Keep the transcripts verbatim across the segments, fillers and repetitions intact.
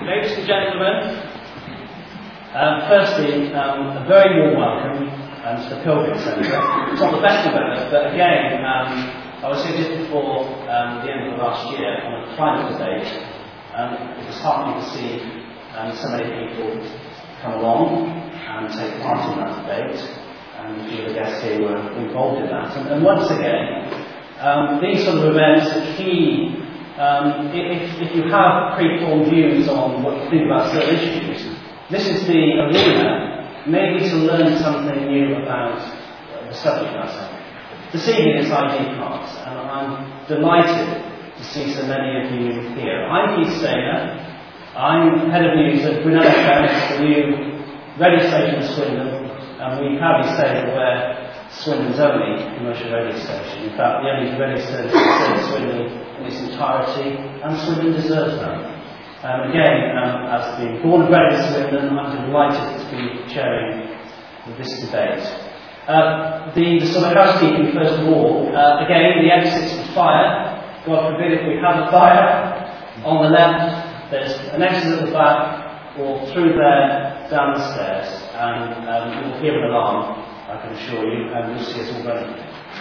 Ladies and gentlemen, um, firstly, um, a very warm welcome um, to the Pilgrim Centre. It's not the best of weather, but again, um, I was here just before um, the end of last year on a climate debate. Um, it was heartening to see um, so many people come along and take part in that debate, and a few of the guests here were involved in that. And, and once again, um, these sort of events are key. Um, if, if you have pre-formed views on what you think about certain issues, this is the arena maybe to learn something new about the subject matter. This evening is I D cards, and I'm delighted to see so many of you here. I'm Keith Stainer. I'm head of news at Brunel F M, the new radio station in Swindon, and we proudly say that we're Swindon's only commercial radio station. In fact, the only radio station in Swindon in its entirety, and Swindon deserves that. Um, again, um, as being born and bred in Swindon, I'm delighted to be chairing this debate. Uh, the, the sort of housekeeping, first of all, uh, again, the exits for fire. God forbid if we have a fire. On the left, there's an exit at the back, or through there, down the stairs, and um, you'll hear an alarm, I can assure you, and you'll see us all running.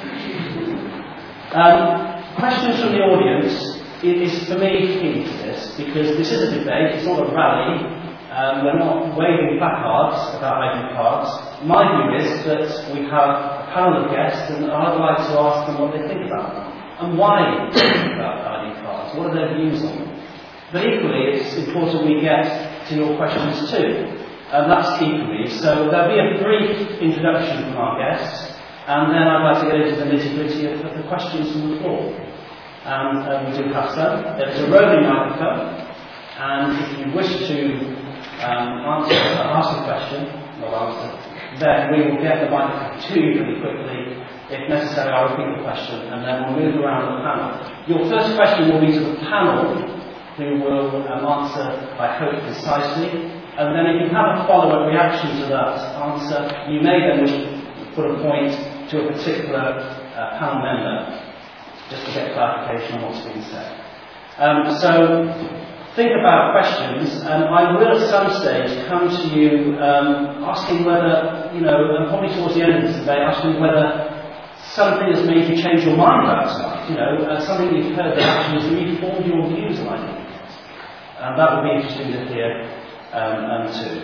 Um, questions from the audience is, for me, key to this, because this is a debate, it's not a rally. Um, we're not waving placards about I D cards. My view is that we have a panel of guests, and I'd like to ask them what they think about them, and why they think about I D cards, what are their views on them. But equally, it's important we get to your questions too. And that's key for me. So there'll be a brief introduction from our guests, and then I'd like to get into the nitty-gritty of the questions from the floor. And uh, we do have some. There's a roving microphone, and if you wish to um, answer, uh, ask a question, not answer, then we will get the microphone to you really quickly. If necessary, I'll repeat the question, and then we'll move around the panel. Your first question will be to the panel, who will um, answer, I hope, precisely. And then if you have a follow-up reaction to that answer, you may then wish to put a point to a particular uh, panel member, just to get clarification on what's being said. Um, so think about questions, and I will at some stage come to you um, asking whether, you know, and probably towards the end of this debate, asking whether something has made you change your mind about tonight, you know, uh, something you've heard that actually has reformed your views on I D. And that would be interesting to hear. Um, and two.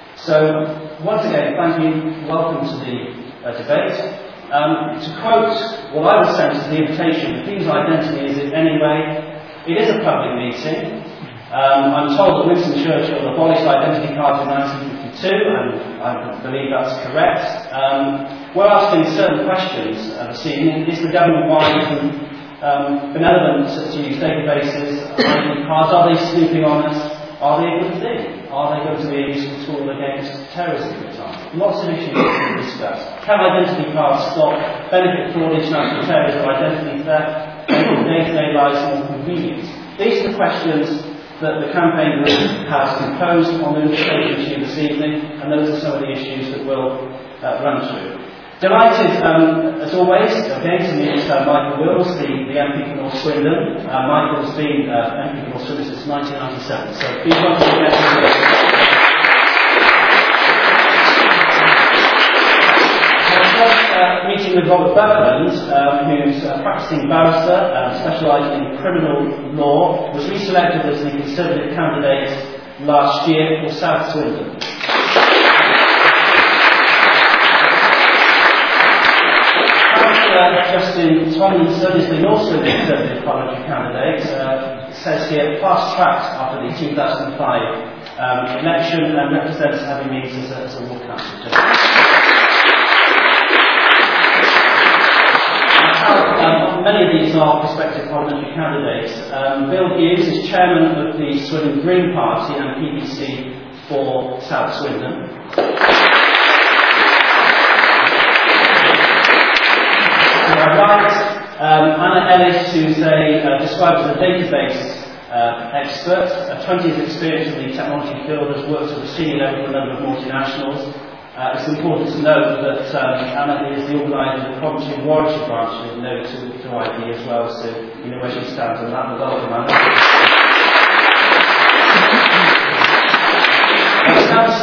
So, once again, thank you. Welcome to the uh, debate. Um, to quote what I would sense as the invitation, the King's Identity is in any way, it is a public meeting. Um, I'm told that Winston Churchill abolished identity cards in nineteen fifty-two, and I believe that's correct. Um, we're asking certain questions uh, this evening. Is the government wise and um, benevolent to use databases, I D cards? Are they snooping on us? Are they a good thing? Are they going to be a useful tool against terrorism, for example? Lots of issues to discuss. Can identity cards stop benefit fraud, international terrorism, identity theft, making day-to-day lives more convenient? These are the questions that the campaign group has composed on the invitation to you this evening, and those are some of the issues that we'll uh, run through. Delighted, um, as always, again to meet uh, Michael Wills, the, the M P for North Swindon. Uh, Michael's been uh, M P for North Swindon since nineteen ninety-seven, so please welcome to the uh, meeting with Robert Buckland, um, who's a practising barrister, um, specialising in criminal law, was reselected as the Conservative candidate last year for South Swindon. Uh, Justin Tomlinson is the North Swindon Conservative parliamentary candidate. Uh, it says here, fast-tracked after the two thousand five um, election, and represents having means as a, as a war council. Um, many of these are prospective parliamentary candidates. Um, Bill Hughes is chairman of the Swindon Green Party and P P C for South Swindon. Right, um, Anna Ellis, who's a, uh, described as a database uh, expert, a twenty years experience in the technology field, has worked at the senior level for a number of multinationals. Uh, it's important to note that um, Anna is the organiser of the Coventry and Warwickshire branch of No to, to I D as well, so you know where she stands on that. Welcome, Anna.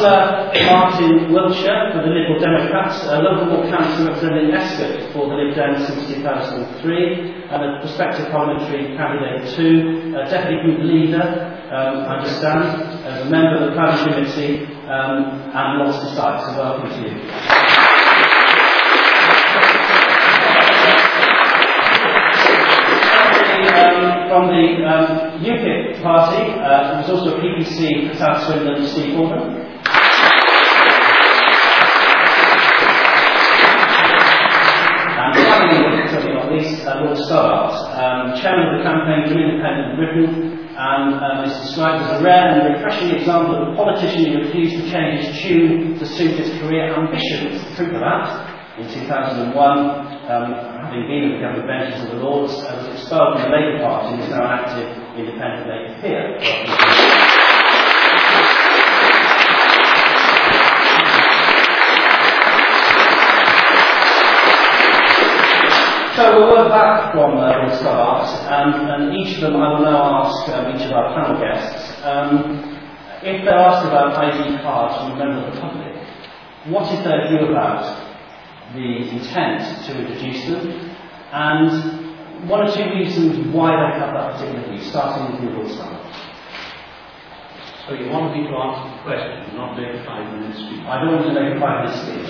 Councillor Martin Wiltshire for the Liberal Democrats, a local ward councillor representing Escott for the Lib Dems since two thousand three, and a prospective parliamentary candidate too, a deputy group leader, um, I understand, as a member of the planning committee, um, and lots besides, so welcome to you. Um, from the um, U KIP party, uh, there was also a P P C for South Swindon, Steve Gordon. And finally, certainly not least, uh, Lord Stoddart, um, chairman of the campaign for Independent Britain, and um, is described as a rare and refreshing example of a politician who refused to change his tune to suit his career ambitions. The truth of that, in two thousand one, um, having been at the government benches of the Lords, uh, was expelled from the Labour Party and is now an active independent Labour peer. So we'll work back from uh, Lord Stoddart, um, and each of them I will now ask um, each of our panel guests, um, if they're asked about I D cards from a member of the public, what is their view about the intent to introduce them, and one or two reasons why they have that particular view, starting with you, Lord Stoddart. So you want me to answer the question, not make a five-minute speech? I don't want to make a five-minute speech.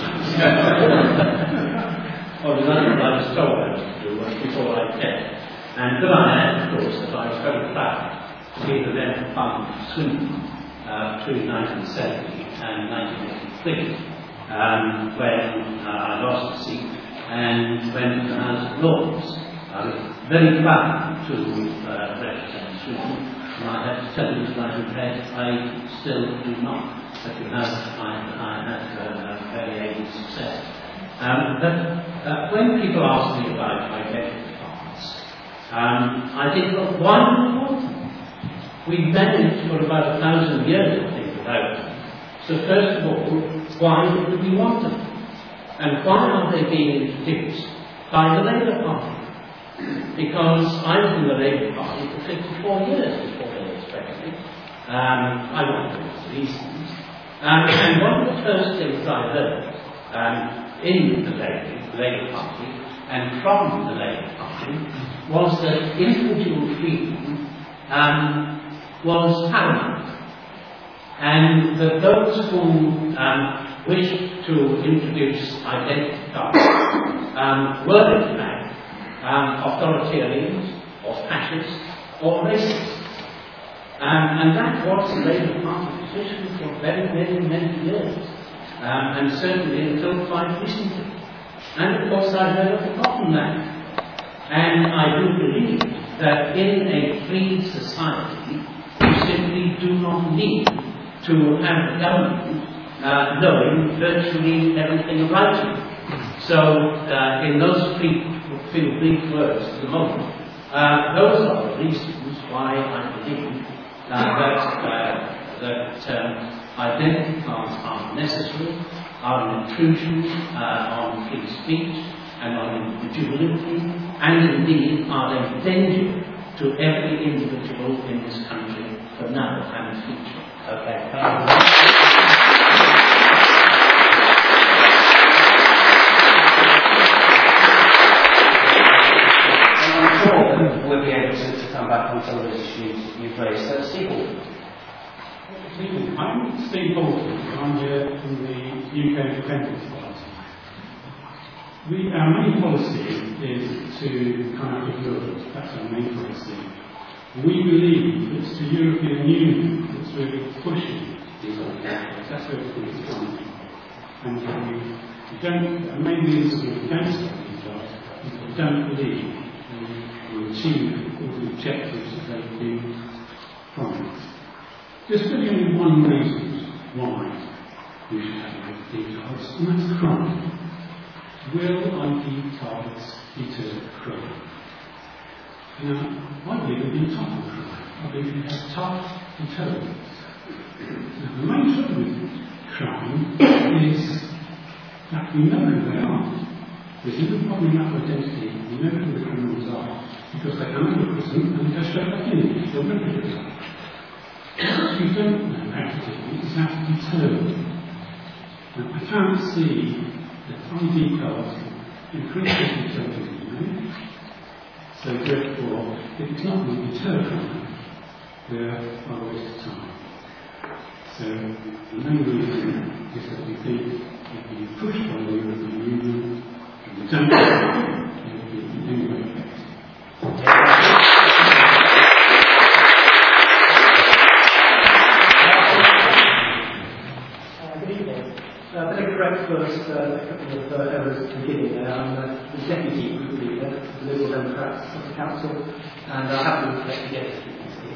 Well, the other thing I was told I was to do was before I came. And then I had, of course, that I was very proud to be the then Parliament of Swindon uh, between nineteen seventy and nineteen eighty-three, um, when uh, I lost the seat, and when the House of Lords. I was very proud to uh, represent Swindon, and I have to tell you that I regret I still do not, but you have, I, I had uh, very able success. Um, but uh, when people ask me about identity cards, um, I think, well, why do we want them? We've managed for about a thousand years, I think, without them. So first of all, why do we want them? And why are they being introduced by the Labour Party? Because I was in the Labour Party for fifty-four years before they were expected. Um, I won't go into reasons. Um, and one of the first things I heard um, in the Labour, Labour Party and from the Labour Party was that individual freedom um, was paramount, and that those who um, wished to introduce identity cards um, were in fact um, authoritarians or fascists or racists. Um, and that was the Labour Party position for very, very many years. Um, and certainly until quite recently. And of course I've never forgotten that. And I do believe that in a free society you simply do not need to have government uh, knowing virtually everything about you. So uh, in those few, few brief words at the moment, uh, those are the reasons why I believe uh, that, uh, that um, identity cards are necessary, are an intrusion uh, on free speech and on individuality, and indeed are a danger to every individual in this country for now and the future. Okay. And I'm sure we'll be able to, to come back on some of those issues you've raised. So, Steve Gordon. I'm Steve Bolton, I'm here from the U K Independence Party. We, our main policy is to come out of Europe. That's our main policy. We believe it's the European Union that's really pushing these ideas. That's where it's coming from. And we, we don't, our main reason we don't stop these laws is we don't believe we will achieve all the objectives that they've been promised. There's really only one reason why we should have I D cards, and that's crime. Will I D cards deter crime? Now, I believe we can tough on crime. I believe we have tough deterrents. Now, the main trouble with crime is that we know who they are. There's no problem with identity. We know who the criminals are because they come out of prison and go straight back in. They'll never do that. What you don't know, actually, is how to deter them. can't see that I D cards increase the utility. So therefore, if it's not going to deter crime, they're a waste of time. So the main reason is that we think if we push by the European Union and we don't do it, it will be in any way effective. Uh, but I correct first uh, a couple of uh, errors at the beginning there. I'm uh, the deputy group leader of the Liberal Democrats of the Council, and I have been elected again, as you can see.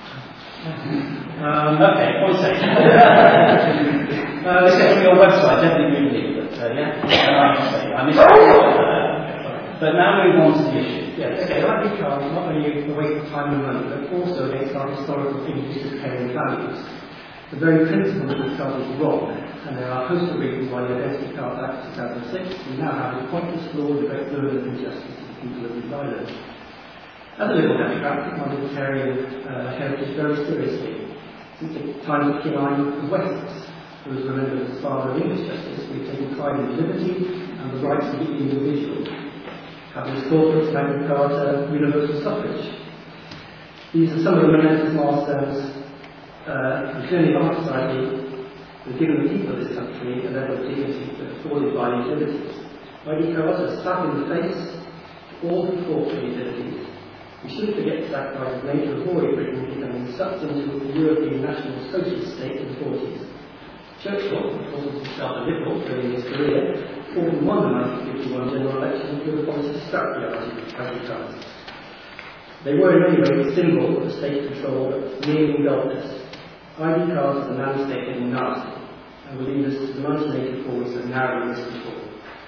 Um, okay, one second. uh, this is on your website, definitely group leader, but uh, yeah, I can say, I missed it. But now move on to the issue. Yes, okay, I D card is not only a waste of time and money, but also against our historical images of care and values. The very principle of this card is wrong, and there are a host of reasons why the Identity Card Act two thousand six we now have a pointless law with great burden of injustice to the people of these islands. As a Liberal Democrat, I take my libertarian uh, heritage very seriously. Since the time of King Island of Wessex, who was remembered as the father of English justice, we've taken pride in liberty and the rights of the individual. Habeas corpus, Magna Carta, universal suffrage. These are some of the momentous milestones Uh, the journey of our society has given the people of this country a level of dignity that afforded by these liberties. I D cards are a slap in the face to all who fought for these liberties. We shouldn't forget the sacrifices made to avoid Britain becoming sucked into the European national socialist state in the forties. Churchill, who calls himself a liberal during his career, fought and won the nineteen fifty-one general election through the policy to scrap the I D cards. They were in any way a symbol of the state control that nearly engulfed us. I D cards are the landscape getting nasty, and will lead us to the nineteen eighty-fours of narrowing this control.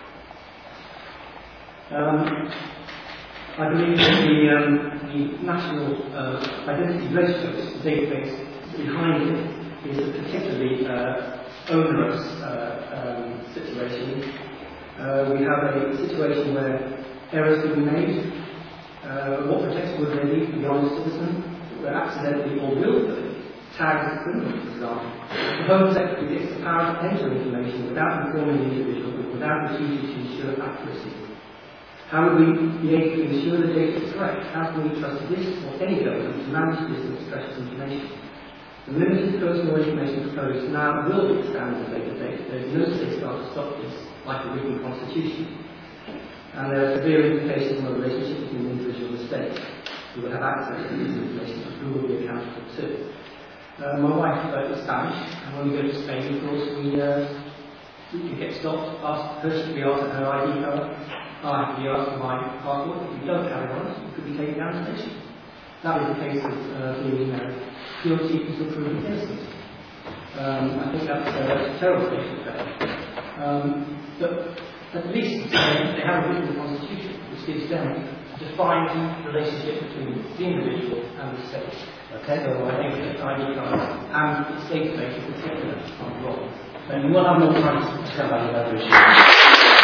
Um, I believe that the, um, the National uh, Identity Registers database behind it is a particularly uh, onerous uh, um, situation. Uh, we have a situation where errors can be made. Uh, what protection would there be for the honest citizen who are accidentally or willfully tagged as criminals, for example? The Home Secretary gets the power to enter information without informing the individual, but without the duty to ensure accuracy. How would we be able to ensure the data is correct? How can we trust this or any government to manage this and precious information? The limited personal information proposed now will be expanded in later data. There is no safeguard to stop this, like the written constitution. And there are severe implications on the relationship between the individual and the state, who will have access to this information and who will be accountable to. Uh, my wife uh, is Spanish, and when we go to Spain, of course, we, uh, we can get stopped, asked, her to be asked for her I D card, I have to be asked for my passport. If you don't have it on us, you could be taken down to the station. That is the case of uh, being uh, guilty until proven innocent. Um, I think that's, uh, that's a terrible state of affairs. Um, but at least uh, they have a written constitution which gives them a defined relationship between the individual and the state. Okay, so I think that I D cards and the state base in particular are wrong. And we will have more time to discuss about the other issues.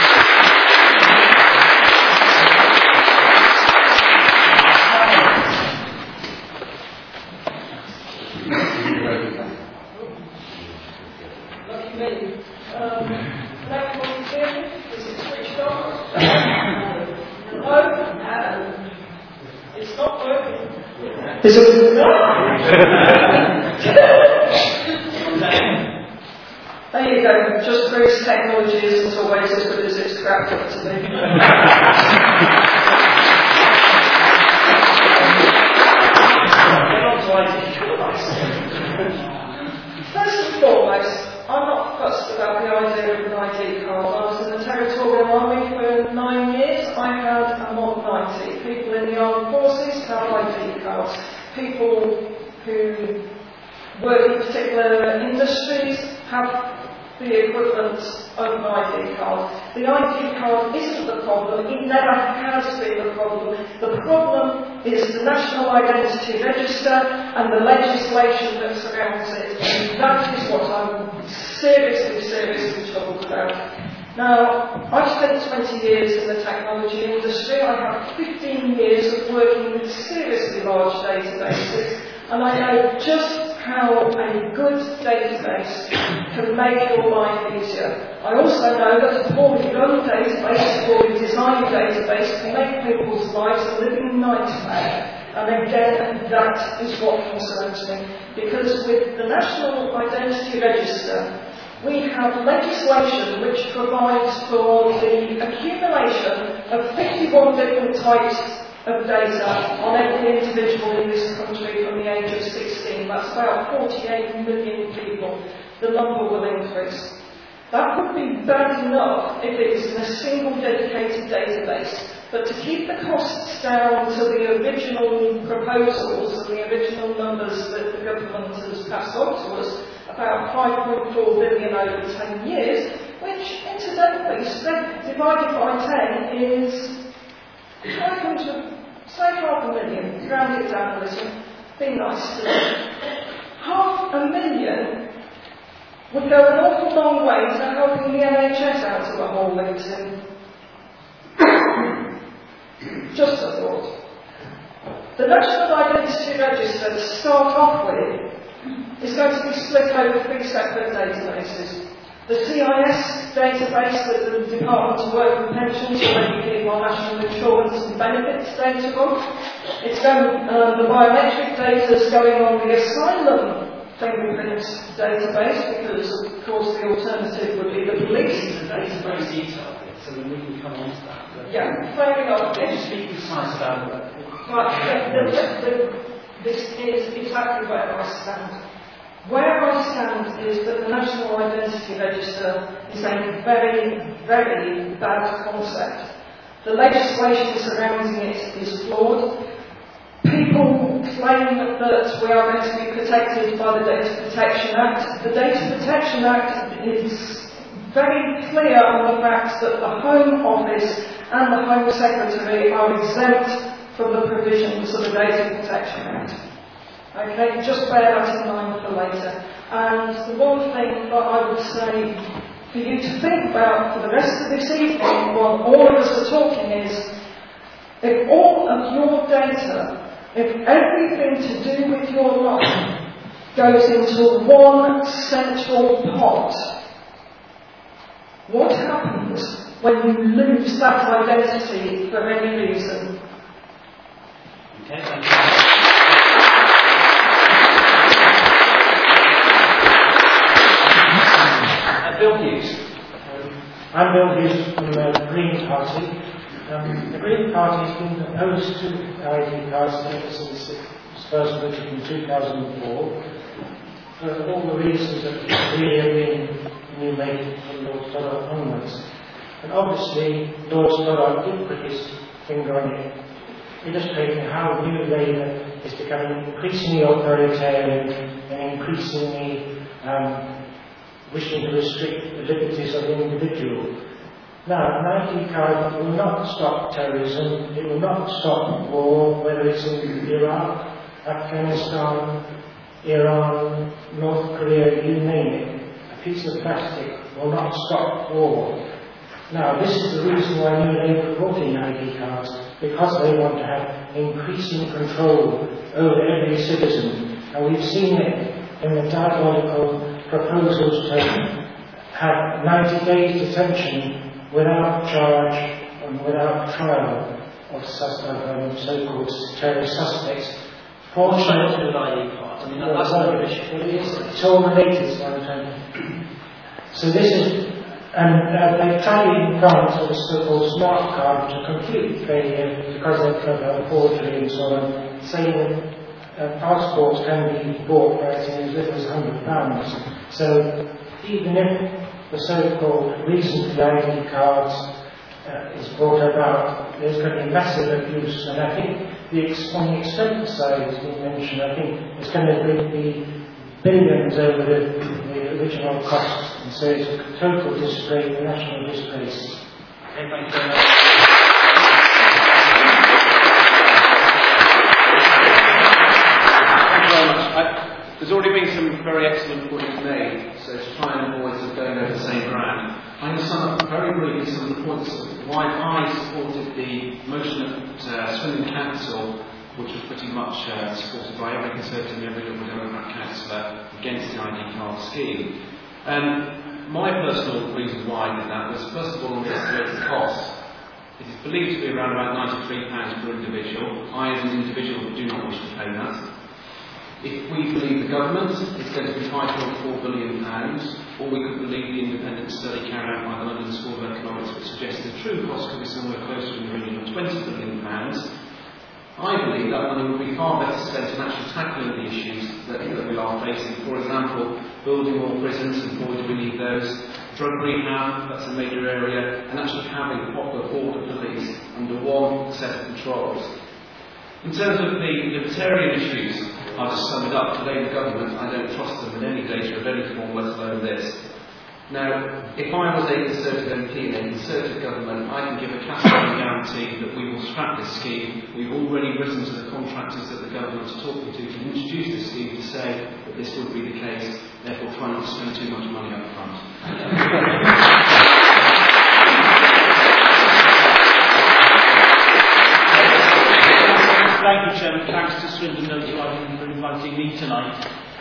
Lucky me. Um, next one here, is it switched off? No, um, it's not working. Is it? There you go, just Bruce technology isn't always as good as it's cracked up to be. First and foremost, I'm not fussed about the idea of an I D card. I was in the Territorial Army for nine years. I had a mod ninety. People in the armed forces have I D cards. People who work in particular industries have the equivalent of an I D card. The I D card isn't the problem. It never has been the problem. The problem is the National Identity Register and the legislation that surrounds it. And that is what I'm seriously, seriously troubled about. Now, I've spent twenty years in the technology industry. I have fifteen years of working with seriously large databases, and I know just how a good database can make your life easier. I also know that a poorly run database, a poorly designed database, can make people's lives a living nightmare. And again, that is what concerns me. Because with the National Identity Register, we have legislation which provides for the accumulation of fifty-one different types of data on every individual in this country from the age of sixteen. That's about forty-eight million people. The number will increase. That would be bad enough if it was in a single dedicated database. But to keep the costs down to the original proposals and the original numbers that the government has passed on to us, about five point four billion over ten years, which incidentally, divided by ten is five hundred, say half a million, round it down a little, be nice to them. Half a million would go an awful long way to helping the N H S out of the hole it's in. Just a thought. The National Identity Register, to start off with, is going to be split over three separate databases. The C I S database that the Department of Work and Pensions already keep our national insurance and benefits data on. It's going, uh, the biometric data is going on the asylum fingerprint database, because of course the alternative would be the police database. Very detailed, so then we can come on to that. But yeah, fair enough. Just be precise about it. But the, the, the, this is exactly where I stand. Where I stand is that the National Identity Register is a very, very bad concept. The legislation surrounding it is flawed. People claim that we are going to be protected by the Data Protection Act. The Data Protection Act is very clear on the fact that the Home Office and the Home Secretary are exempt from the provisions of the Data Protection Act. Okay, just bear that in mind for later. And the one thing that I would say for you to think about for the rest of this evening, while all of us are talking, is if all of your data, if everything to do with your life goes into one central pot, what happens when you lose that identity for any reason? Okay, thank you. Bill Hughes. I'm Bill Hughes from the Green Party. Um, the Green Party has been opposed to I D cards ever since it was first voted in two thousand four, for all the reasons that really have been enumerated from Lord Stoddart onwards. And obviously, Lord Stoddart did put his finger on it, illustrating how New Labour is becoming increasingly authoritarian and increasingly um, wishing to restrict the liberties of the individual. Now, an I D card will not stop terrorism, it will not stop war, whether it's in Iraq, Afghanistan, Iran, North Korea, you name it. A piece of plastic will not stop war. Now, this is the reason why New Labour brought in I D cards, because they want to have increasing control over every citizen. And we've seen it in the diabolical proposals to have ninety days detention without charge and without trial of, sus- of um, so-called terrorist suspects. Fortunately, with I D cards. I mean, that's another issue. It's all related, so I'm saying. So this is, and uh, they tried in France with a so-called smart card to complete failure because they've got a forgery and so on, saying that uh, passports can be bought for as little as one hundred pounds. So even if the so-called reason for the I D cards uh, is brought about, there's going to be massive abuse. And I think the ex- on the expense side, as you mentioned, I think it's going to be billions over the, the original costs. And so it's a total disgrace, a national disgrace. Okay, thank you very much. I, there's already been some very excellent points made, so to try and avoid sort of going over the same ground, I'm going to sum up very briefly some of the points of why I supported the motion at uh, Swindon Council, which was pretty much uh, supported by every Conservative and every Liberal Democrat councillor against the I D card scheme. Um, my personal reason why I did that was, first of all, on the estimated cost. It is believed to be around about ninety-three pounds per individual. I, as an individual, do not wish to pay that. If we believe the government, it's going to be five point four billion pounds, or we could believe the independent study carried out by the London School of Economics, which suggests the true cost could be somewhere closer in the region of twenty billion pounds. I believe that money would be far better spent on actually tackling the issues that, that we are facing. For example, building more prisons, and boy do we need those. Drug rehab, that's a major area, and actually having proper border police under one set of controls. In terms of the libertarian issues, I'll just sum it up. The Labour government, I don't trust them in any data of any form, let alone this. Now, if I was a Conservative M P in a Conservative government, I can give a categorical guarantee that we will scrap this scheme. We've already written to the contractors that the government is talking to to introduce this scheme to say that this would be the case, therefore try not to spend too much money up front. Thank you, Chairman. Thanks to Swindon Notoriety for inviting me tonight.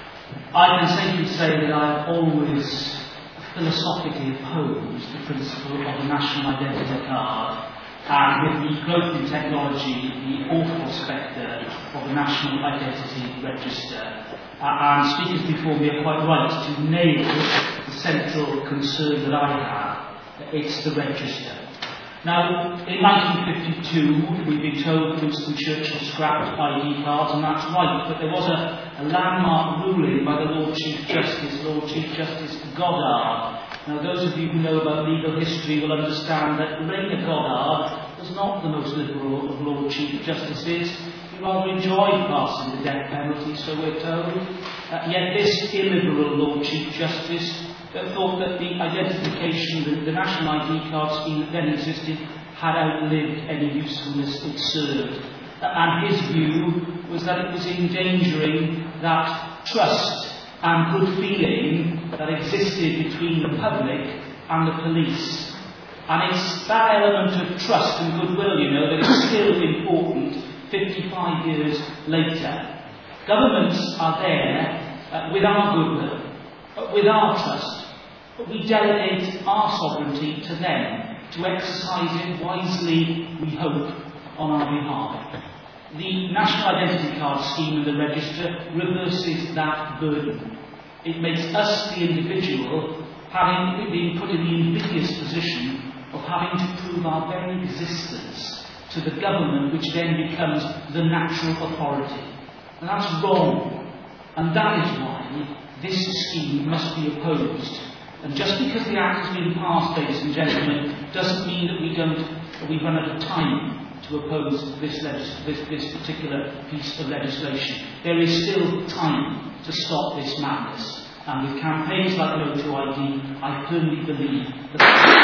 I can safely say that I've always philosophically opposed the principle of the national identity card, and with the growth in technology, the awful spectre of the national identity register. Uh, and speakers before me are quite right to nail the central concern that I have. It's the register. Now, in nineteen fifty-two, we've been told Winston Churchill scrapped I D cards, and that's right, but there was a, a landmark ruling by the Lord Chief Justice, Lord Chief Justice Goddard. Now, those of you who know about legal history will understand that Rayner Goddard was not the most liberal of Lord Chief Justices. He rather enjoyed passing the death penalty, so we're told. Uh, yet this illiberal Lord Chief Justice uh, thought that the identification, the, the national I D card scheme that then existed, had outlived any usefulness it served. Uh, and his view was that it was endangering that trust and good feeling that existed between the public and the police. And it's that element of trust and goodwill, you know, that is still important fifty-five years later. Governments are there uh, with our goodwill, uh, with our trust, but we delegate our sovereignty to them to exercise it wisely, we hope, on our behalf. The National Identity Card scheme and the register reverses that burden. It makes us, the individual, having been put in the invidious position of having to prove our very existence to the government, which then becomes the natural authority. And that's wrong. And that is why this scheme must be opposed. And just because the Act has been passed, ladies and gentlemen, doesn't mean that we don't, that we run out of time to oppose this, legis this, this particular piece of legislation. There is still time to stop this madness. And with campaigns like No to I D, I firmly believe that...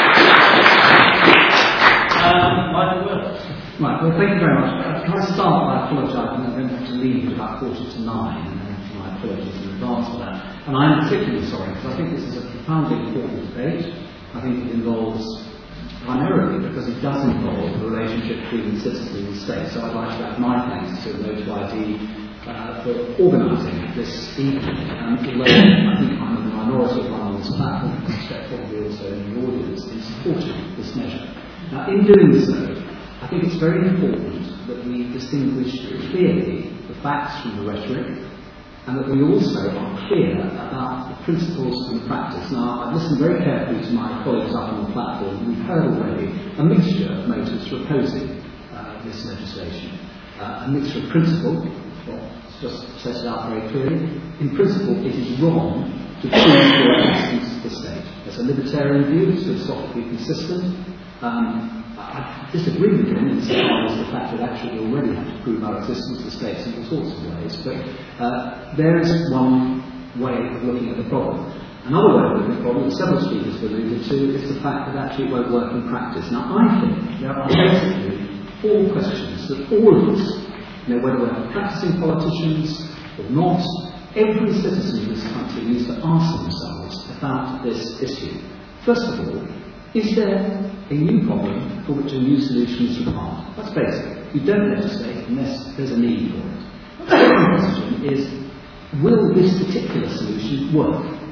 um, Michael Willis. Right, well, thank you very much. Uh, can I start by apologising? I'm going to have to leave at about quarter to nine, and then my apologies in advance for that. And I am particularly sorry, because I think this is a profoundly important debate. I think it involves, primarily because it does involve the relationship between the citizen and the state. So I'd like to add my thanks to No to I D uh, for organising this evening. And although I think I'm in the minority of one on this platform, I suspect probably also in the audience in supporting this measure. Now, in doing so, I think it's very important that we distinguish clearly the facts from the rhetoric, and that we also are clear about the principles and practice. Now, I've listened very carefully to my colleagues up on the platform. We've heard already a mixture of motives for opposing uh, this legislation. Uh, a mixture of principle, well, it's just set it out very clearly. In principle, it is wrong to prove your existence to the state. As a libertarian view, it's philosophically consistent. Um, I disagree with him in so far as the fact that actually we already have to prove our existence to states in all sorts of ways. But uh, there is one way of looking at the problem. Another way of looking at the problem, that several speakers have alluded to, is the fact that actually it won't work in practice. Now, I think there are basically four questions that all of us, you know, whether we're practicing politicians or not, every citizen in this country needs to ask themselves about this issue. First of all, is there a new problem for which a new solution is required? That's basic. You don't legislate unless there's a need for it. The second question is, will this particular solution work?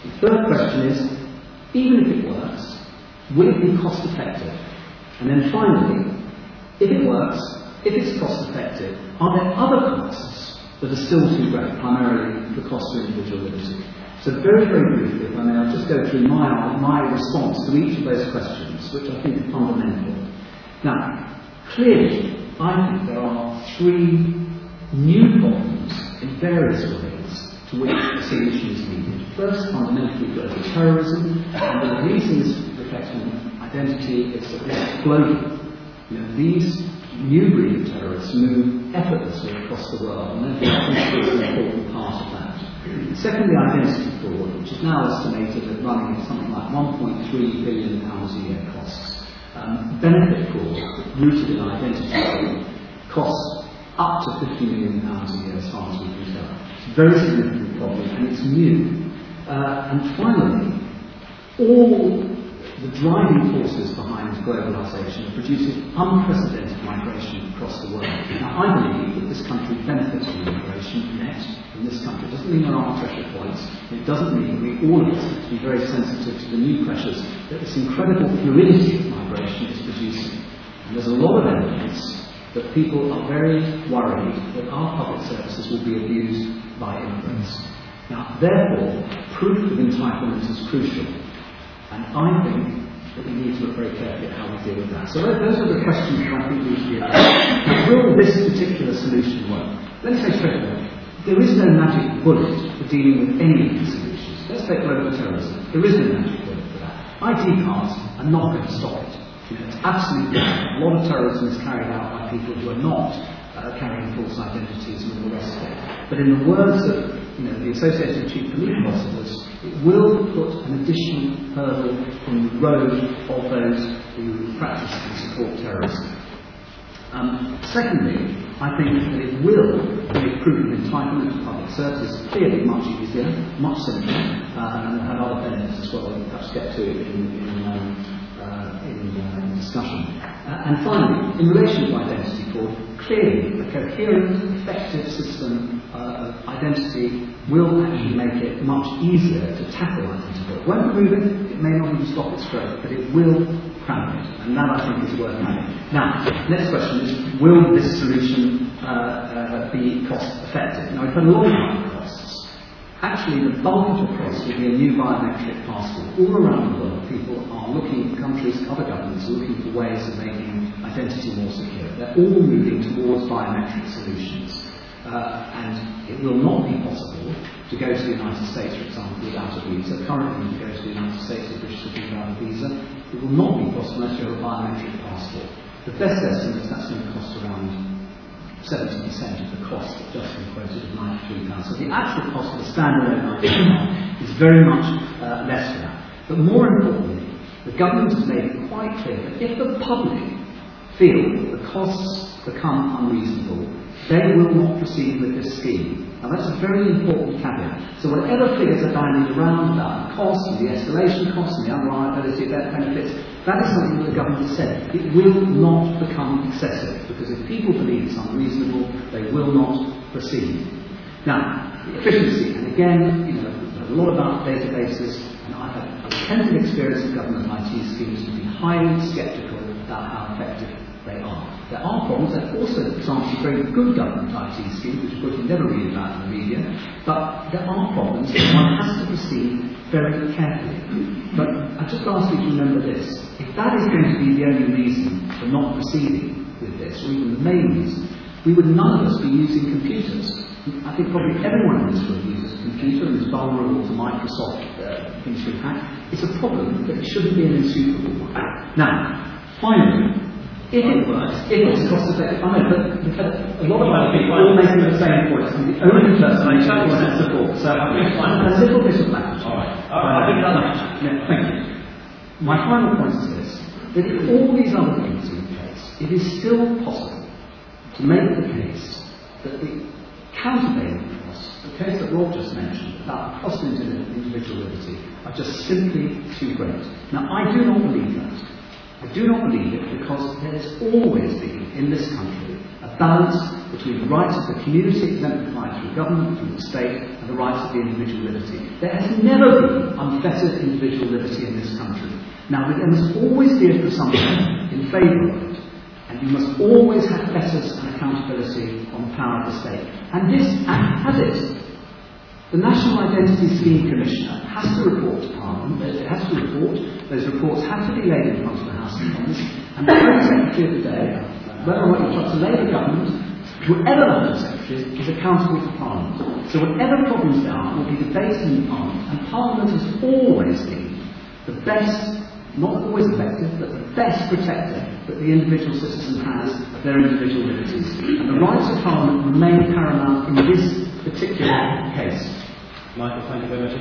The third question is, even if it works, will it be cost effective? And then finally, if it works, if it's cost effective, are there other costs that are still too great, primarily the cost to individual liberty? So very, very briefly, if I may, I'll just go through my, my response to each of those questions, which I think are fundamental. Now, clearly, I think there are three new problems in various ways to which a solution is needed. First, fundamentally global terrorism, and the reasons reflect on identity is that it's global. You know, these new breed of terrorists move effortlessly across the world, and therefore I think it's an important part of that. Secondly, identity fraud, which is now estimated at running at something like one point three billion pounds a year costs. Um, benefit fraud, rooted in identity fraud, costs up to fifty million pounds a year as far as we can tell. It's a very significant problem, and it's new. Uh, and finally, all the driving forces behind globalisation are producing unprecedented migration across the world. Now, I believe that this country benefits from immigration net in this country. It doesn't mean there aren't pressure points. It doesn't mean that we, all of us, have to be very sensitive to the new pressures that this incredible fluidity of migration is producing. And there's a lot of evidence that people are very worried that our public services will be abused by immigrants. Now, therefore, proof of entitlement is crucial. And I think that we need to look very carefully at how we deal with that. So those are the questions that I think we should be addressing. Now, will this particular solution work? Let me say straight away, there is no magic bullet for dealing with any of these solutions. Let's take global terrorism. There is no magic bullet for that. I D cards are not going to stop it. You know, it's absolutely not. A lot of terrorism is carried out by people who are not uh, carrying false identities and all the rest of it. But in the words of you know, the Association of Chief Police Officers, it will put an additional hurdle on the road of those who practice and support terrorism. Um, secondly, I think that it will make proving entitlement to public services clearly much easier, much simpler, uh, and will have other benefits as well. We'll perhaps get to it in, in, um, uh, in, uh, in discussion. Uh, and finally, in relation to identity fraud, clearly a coherent, effective system uh, of identity will actually make it much easier to tackle identity fraud. It won't remove it, it may not even stop its growth, but it will cramp it, and that I think is worth having. Now, next question is, will this solution uh, uh, be cost effective? Now, we've had a lot of costs. Actually, the bulk of the cost will be a new biometric passport. All around the world, people are looking, countries, other governments are looking for ways of making identity more secure. They're all moving towards biometric solutions. Uh, and it will not be possible to go to the United States, for example, without a visa. Currently, to go to the United States if you're sitting without a visa, it will not be possible unless you have a biometric passport. The best estimate is that's going to cost around seventy percent of the cost that just been quoted of ninety-three pounds. So the actual cost of a standalone I D card is very much uh, less than that. But more importantly, the government has made it quite clear that if the public feel that the costs become unreasonable, they will not proceed with this scheme. Now that's a very important caveat. So whatever figures are bandied around about the cost and the escalation costs and the unreliability of their benefits, that is something that the government has said. It will not become excessive, because if people believe it's unreasonable, they will not proceed. Now, the efficiency, and again, you know, there's a lot about databases, and I've had extensive experience of government I T schemes to be highly sceptical about how effective they are. There are problems. There are also, for example, very good government I T schemes, which of course you never read about in the media, but there are problems, and one has to proceed very carefully. But I just ask you to remember this. If that is going to be the only reason for not proceeding with this, or even the main reason, we would none of us be using computers. I think probably everyone in this room uses a computer and is vulnerable to Microsoft uh, things we hack. It's a problem, but it shouldn't be an insuperable one. Now, finally, if it works, if it's cost effective, I know, but we've had a lot of other people all making the same points, and the only person I chose was support. So I think a little bit of language. All right. I think that's yeah, thank you. My final point is this, that if all these other things are in place, it is still possible to make the case that the countervailing costs, the case that Rob just mentioned, about the cost of individual liberty, are just simply too great. Now, I do not believe that. I do not believe it because there has always been, in this country, a balance between the rights of the community exemplified through government, through the state, and the rights of the individual liberty. There has never been unfettered individual liberty in this country. Now, there must always be a presumption in favour of it, and you must always have fetters and accountability on the power of the state. And this Act has it. The National Identity Scheme Commissioner has to report to Parliament, it has to report, those reports have to be laid in front of the House of Commons, and the Home Secretary of the day, whether or not you trust the Labour government, whoever the Home Secretary is, is accountable to Parliament. So whatever problems there are will be debated in Parliament, and Parliament has always been the best, not always effective, but the best protector that the individual citizen has of their individual liberties. And the rights of Parliament remain paramount in this particular case. Michael, thank you very much.